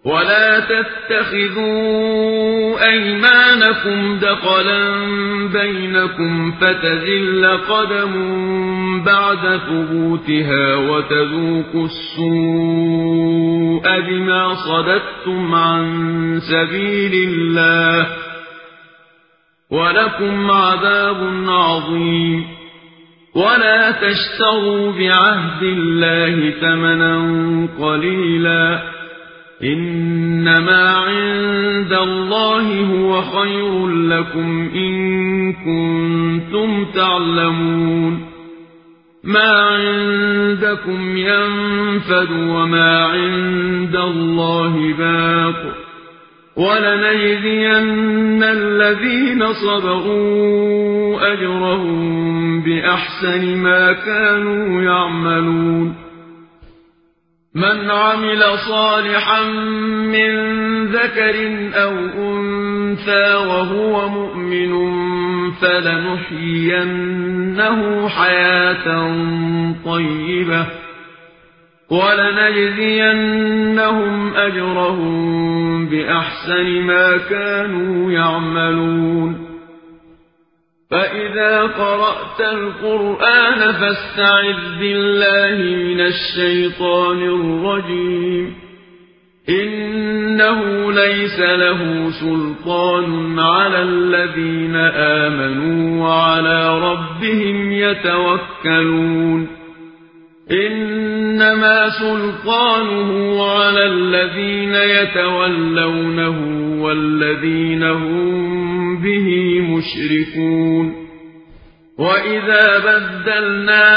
ولا تتخذوا أيمانكم دخلا بينكم فتزل قدم بعد ثبوتها وتذوقوا السوء بما صددتم عن سبيل الله ولكم عذاب عظيم. ولا تشتروا بعهد الله ثمنا قليلا إنما عند الله هو خير لكم إن كنتم تعلمون. ما عندكم ينفد وما عند الله باق ولنجزين الذين صبروا أجرهم بأحسن ما كانوا يعملون. من عمل صالحا من ذكر أو أنثى وهو مؤمن فلنحيينه حياة طيبة ولنجزينهم أجرهم بأحسن ما كانوا يعملون. فإذا قرأت القرآن فاستعذ بالله من الشيطان الرجيم. إنه ليس له سلطان على الذين آمنوا وعلى ربهم يتوكلون. إنما سلطانه على الذين يتولونه والذين هم به مشركون. وإذا بدلنا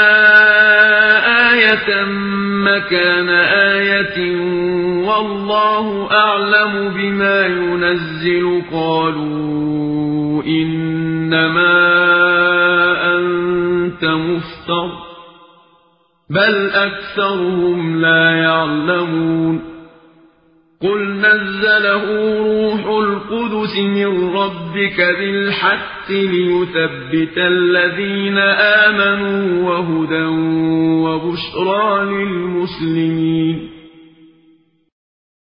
آية مكان آية والله أعلم بما ينزل قالوا إنما أنت مفتر بل أكثرهم لا يعلمون. قل نزله روح القدس من ربك بالحق ليثبت الذين آمنوا وهدى وبشرى للمسلمين.